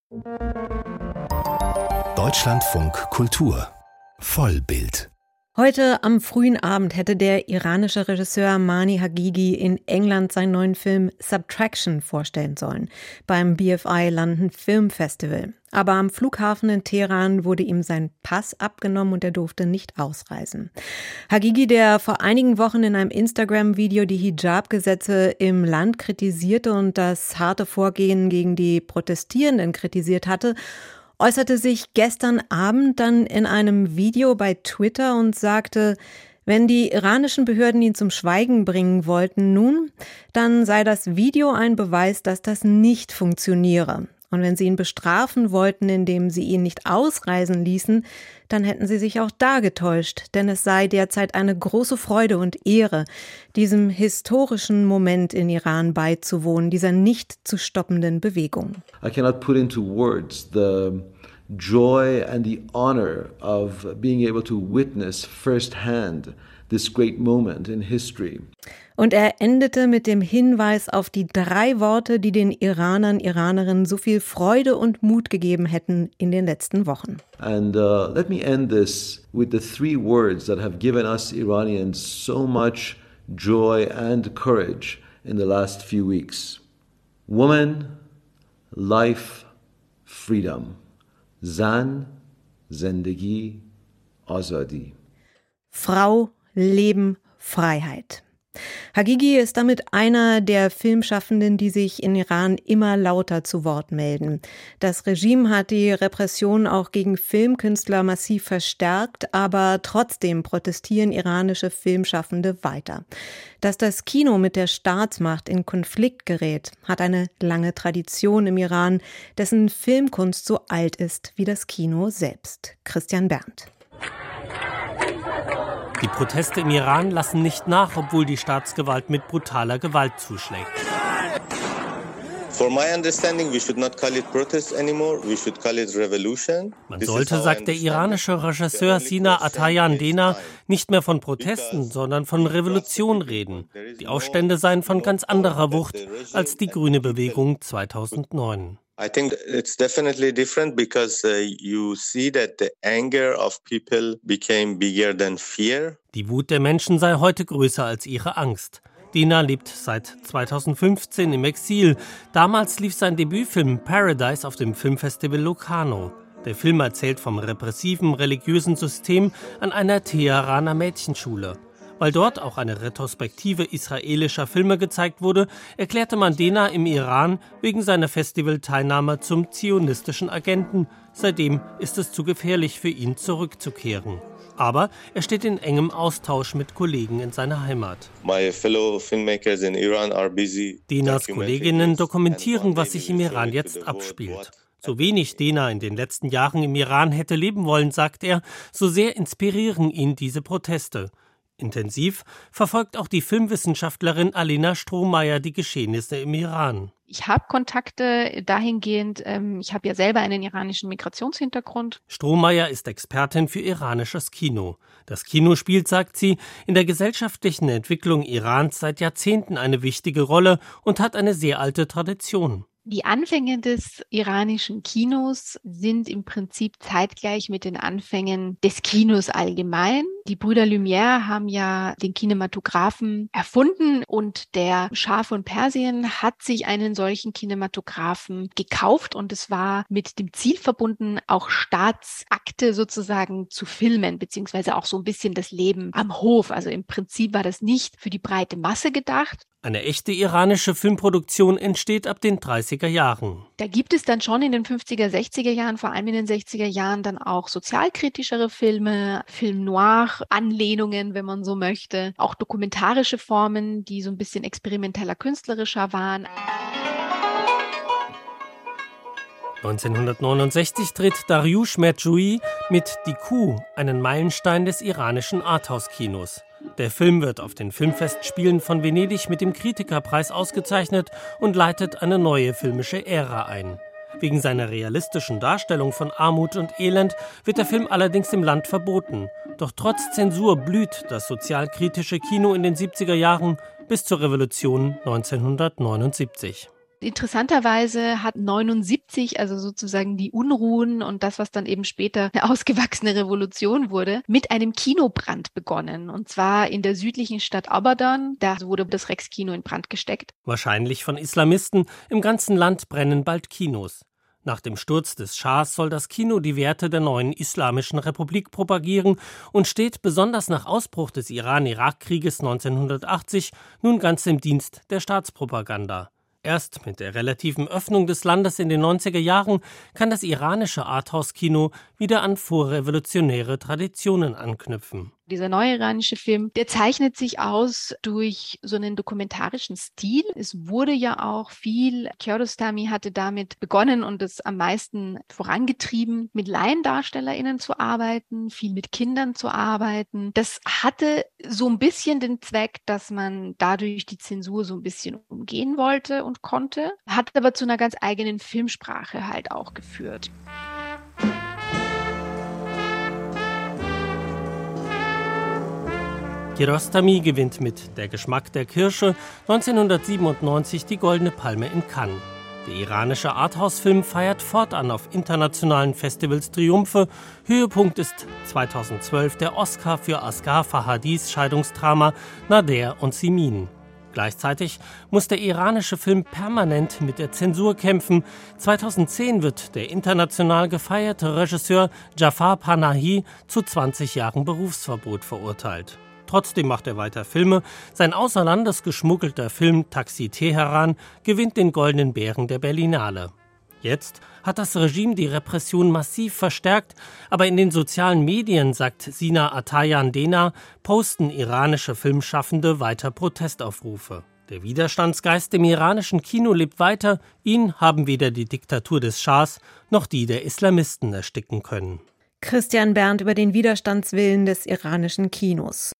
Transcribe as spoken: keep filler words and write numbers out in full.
Deutschlandfunk Kultur Vollbild. Heute am frühen Abend hätte der iranische Regisseur Mani Hagigi in England seinen neuen Film Subtraction vorstellen sollen, beim B F I London Film Festival. Aber am Flughafen in Teheran wurde ihm sein Pass abgenommen und er durfte nicht ausreisen. Hagigi, der vor einigen Wochen in einem Instagram-Video die Hijab-Gesetze im Land kritisierte und das harte Vorgehen gegen die Protestierenden kritisiert hatte, äußerte sich gestern Abend dann in einem Video bei Twitter und sagte, wenn die iranischen Behörden ihn zum Schweigen bringen wollten, nun, dann sei das Video ein Beweis, dass das nicht funktioniere. Und wenn sie ihn bestrafen wollten, indem sie ihn nicht ausreisen ließen, dann hätten sie sich auch da getäuscht, denn es sei derzeit eine große Freude und Ehre, diesem historischen Moment in Iran beizuwohnen, dieser nicht zu stoppenden Bewegung. I cannot put into words the joy and the honor of being able to witness firsthand this great moment in history. Und er endete mit dem Hinweis auf die drei Worte, die den Iranern, Iranerinnen so viel Freude und Mut gegeben hätten in den letzten Wochen. And uh, let me end this with the three words that have given us Iranians so much joy and courage in the last few weeks. Woman, life, freedom. Zan, Zendegi, Azadi. Frau, Leben, Freiheit. Hagigi ist damit einer der Filmschaffenden, die sich in Iran immer lauter zu Wort melden. Das Regime hat die Repression auch gegen Filmkünstler massiv verstärkt, aber trotzdem protestieren iranische Filmschaffende weiter. Dass das Kino mit der Staatsmacht in Konflikt gerät, hat eine lange Tradition im Iran, dessen Filmkunst so alt ist wie das Kino selbst. Christian Berndt. Die Proteste im Iran lassen nicht nach, obwohl die Staatsgewalt mit brutaler Gewalt zuschlägt. Man sollte, sagt der iranische Regisseur Sina Atayan Dena, nicht mehr von Protesten, sondern von Revolution reden. Die Aufstände seien von ganz anderer Wucht als die grüne Bewegung zweitausendneun. I think it's definitely different because uh, you see that the anger of people became bigger than fear. Die Wut der Menschen sei heute größer als ihre Angst. Dena lebt seit zweitausendfünfzehn im Exil. Damals lief sein Debütfilm Paradise auf dem Filmfestival Locarno. Der Film erzählt vom repressiven religiösen System an einer Teheraner Mädchenschule. Weil dort auch eine Retrospektive israelischer Filme gezeigt wurde, erklärte man Dena im Iran wegen seiner Festivalteilnahme zum zionistischen Agenten. Seitdem ist es zu gefährlich für ihn, zurückzukehren. Aber er steht in engem Austausch mit Kollegen in seiner Heimat. My fellow filmmakers in Iran are busy. Denas Kolleginnen dokumentieren, was sich im Iran jetzt abspielt. So wenig Dena in den letzten Jahren im Iran hätte leben wollen, sagt er, so sehr inspirieren ihn diese Proteste. Intensiv verfolgt auch die Filmwissenschaftlerin Alena Strohmeier die Geschehnisse im Iran. Ich habe Kontakte dahingehend, ähm, ich habe ja selber einen iranischen Migrationshintergrund. Strohmeier ist Expertin für iranisches Kino. Das Kino spielt, sagt sie, in der gesellschaftlichen Entwicklung Irans seit Jahrzehnten eine wichtige Rolle und hat eine sehr alte Tradition. Die Anfänge des iranischen Kinos sind im Prinzip zeitgleich mit den Anfängen des Kinos allgemein. Die Brüder Lumière haben ja den Kinematographen erfunden und der Schah von Persien hat sich einen solchen Kinematographen gekauft und es war mit dem Ziel verbunden, auch Staatsakte sozusagen zu filmen, beziehungsweise auch so ein bisschen das Leben am Hof. Also im Prinzip war das nicht für die breite Masse gedacht. Eine echte iranische Filmproduktion entsteht ab den dreißiger Jahren. Da gibt es dann schon in den fünfziger, sechziger Jahren, vor allem in den sechziger Jahren, dann auch sozialkritischere Filme, Film noir, Anlehnungen, wenn man so möchte, auch dokumentarische Formen, die so ein bisschen experimenteller, künstlerischer waren. neunzehnhundertneunundsechzig tritt Dariush Merjoui mit Die Kuh, einen Meilenstein des iranischen Arthouse-Kinos. Der Film wird auf den Filmfestspielen von Venedig mit dem Kritikerpreis ausgezeichnet und leitet eine neue filmische Ära ein. Wegen seiner realistischen Darstellung von Armut und Elend wird der Film allerdings im Land verboten. Doch trotz Zensur blüht das sozialkritische Kino in den siebziger Jahren bis zur Revolution neunzehnhundertneunundsiebzig. Interessanterweise hat neunundsiebzig, also sozusagen die Unruhen und das, was dann eben später eine ausgewachsene Revolution wurde, mit einem Kinobrand begonnen. Und zwar in der südlichen Stadt Abadan. Da wurde das Rex-Kino in Brand gesteckt. Wahrscheinlich von Islamisten. Im ganzen Land brennen bald Kinos. Nach dem Sturz des Schahs soll das Kino die Werte der neuen Islamischen Republik propagieren und steht besonders nach Ausbruch des Iran-Irak-Krieges neunzehnhundertachtzig nun ganz im Dienst der Staatspropaganda. Erst mit der relativen Öffnung des Landes in den neunziger Jahren kann das iranische Arthouse-Kino wieder an vorrevolutionäre Traditionen anknüpfen. Dieser neue iranische Film, der zeichnet sich aus durch so einen dokumentarischen Stil. Es wurde ja auch viel, Kiarostami hatte damit begonnen und es am meisten vorangetrieben, mit LaiendarstellerInnen zu arbeiten, viel mit Kindern zu arbeiten. Das hatte so ein bisschen den Zweck, dass man dadurch die Zensur so ein bisschen umgehen wollte und konnte, hat aber zu einer ganz eigenen Filmsprache halt auch geführt. Kiarostami gewinnt mit Der Geschmack der Kirsche neunzehnhundertsiebenundneunzig die Goldene Palme in Cannes. Der iranische Arthouse-Film feiert fortan auf internationalen Festivals Triumphe. Höhepunkt ist zweitausendzwölf der Oscar für Asghar Farhadis Scheidungsdrama Nader und Simin. Gleichzeitig muss der iranische Film permanent mit der Zensur kämpfen. zweitausendzehn wird der international gefeierte Regisseur Jafar Panahi zu zwanzig Jahren Berufsverbot verurteilt. Trotzdem macht er weiter Filme. Sein außer Landes geschmuggelter Film Taxi Teheran gewinnt den Goldenen Bären der Berlinale. Jetzt hat das Regime die Repression massiv verstärkt, aber in den sozialen Medien, sagt Sina Atayan Dena, posten iranische Filmschaffende weiter Protestaufrufe. Der Widerstandsgeist im iranischen Kino lebt weiter, ihn haben weder die Diktatur des Schahs noch die der Islamisten ersticken können. Christian Berndt über den Widerstandswillen des iranischen Kinos.